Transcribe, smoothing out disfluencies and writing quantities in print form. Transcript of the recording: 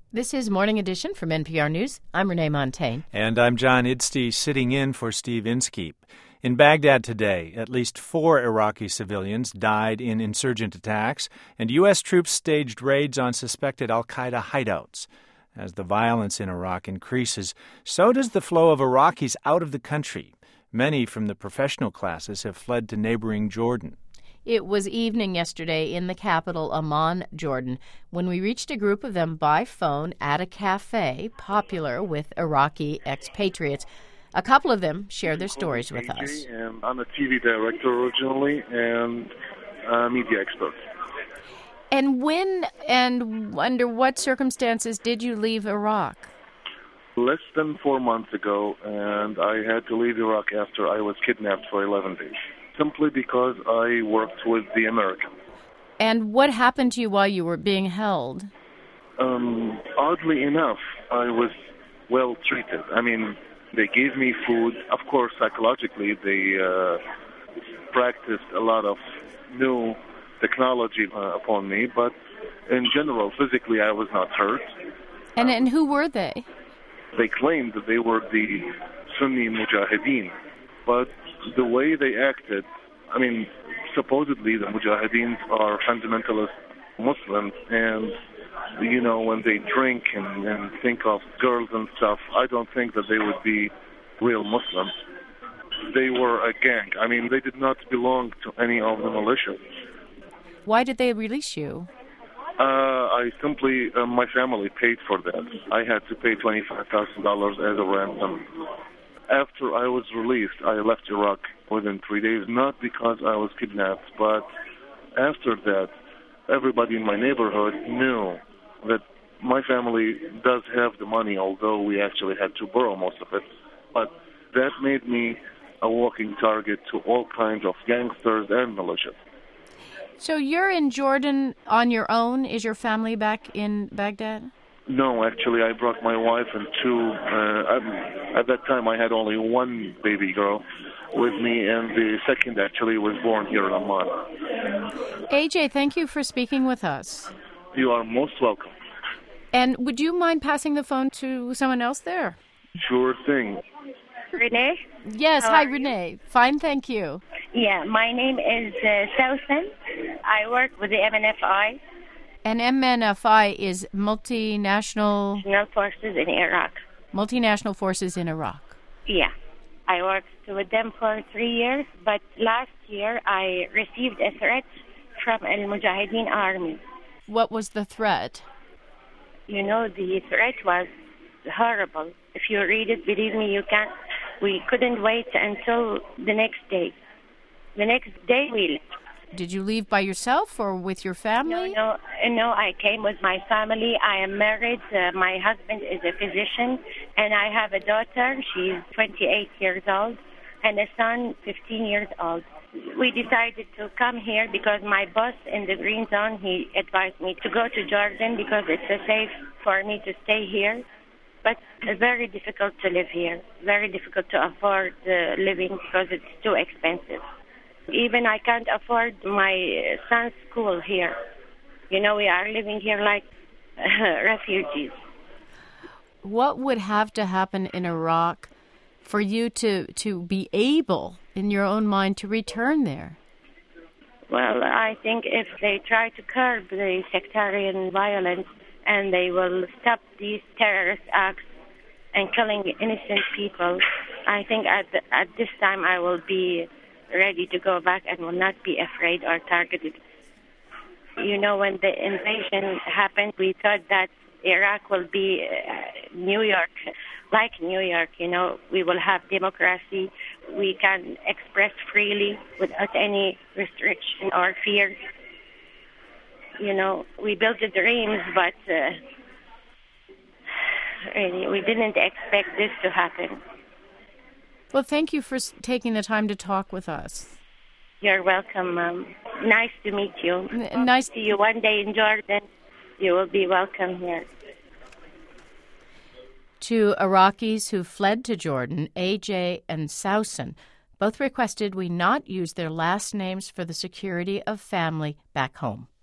This is Morning Edition from NPR News. I'm Renee Montaigne. And I'm John Idste, sitting in for Steve Inskeep. In Baghdad today, at least 4 Iraqi civilians died in insurgent attacks, and U.S. troops staged raids on suspected al-Qaeda hideouts. As the violence in Iraq increases, so does the flow of Iraqis out of the country. Many from the professional classes have fled to neighboring Jordan. It was evening yesterday in the capital, Amman, Jordan, when we reached a group of them by phone at a cafe popular with Iraqi expatriates. A couple of them shared their stories with us. And I'm a TV director originally and a media expert. And when and under what circumstances did you leave Iraq? Less than 4 months ago, and I had to leave Iraq after I was kidnapped for 11 days. Simply because I worked with the Americans. And what happened to you while you were being held? Oddly enough, I was well treated. I mean, they gave me food. Of course, psychologically, they practiced a lot of new technology upon me, but in general, physically, I was not hurt. And who were they? They claimed that they were the Sunni Mujahideen, but the way they acted, I mean, supposedly the Mujahideens are fundamentalist Muslims, and, you know, when they drink and think of girls and stuff, I don't think that they would be real Muslims. They were a gang. I mean, they did not belong to any of the militias. Why did they release you? I simply, my family paid for that. I had to pay $25,000 as a ransom. After I was released, I left Iraq within 3 days, not because I was kidnapped, but after that, everybody in my neighborhood knew that my family does have the money, although we actually had to borrow most of it. But that made me a walking target to all kinds of gangsters and militias. So you're in Jordan on your own? Is your family back in Baghdad? No, actually, I brought my wife and 2. At that time, I had only 1 baby girl with me, and the second actually was born here in Amman. AJ, thank you for speaking with us. You are most welcome. And would you mind passing the phone to someone else there? Sure thing. Renee? Yes, hi, Renee. Fine, thank you. Yeah, my name is Sausan. I work with the MNFI. And MNFI is Multinational Forces in Iraq. Multinational Forces in Iraq. Yeah. I worked with them for 3 years, but last year I received a threat from Al Mujahideen Army. What was the threat? You know, the threat was horrible. If you read it, believe me, you can't. We couldn't wait until the next day. The next day we left. Did you leave by yourself or with your family? No, I came with my family. I am married. My husband is a physician, and I have a daughter. She's 28 years old, and a son, 15 years old. We decided to come here because my boss in the Green Zone, he advised me to go to Jordan because it's safe for me to stay here. But it's very difficult to live here, very difficult to afford living because it's too expensive. Even I can't afford my son's school here. You know, we are living here like refugees. What would have to happen in Iraq for you to be able, in your own mind, to return there? Well, I think if they try to curb the sectarian violence and they will stop these terrorist acts and killing innocent people, I think at this time I will be ready to go back and will not be afraid or targeted. You know, when the invasion happened, we thought that Iraq will be New York, like New York. You know, we will have democracy. We can express freely without any restriction or fear. You know, we built the dreams, but really, we didn't expect this to happen. Well, thank you for taking the time to talk with us. You're welcome. Nice to meet you. Nice to see you one day in Jordan. You will be welcome here. To Iraqis who fled to Jordan, AJ and Sausan both requested we not use their last names for the security of family back home.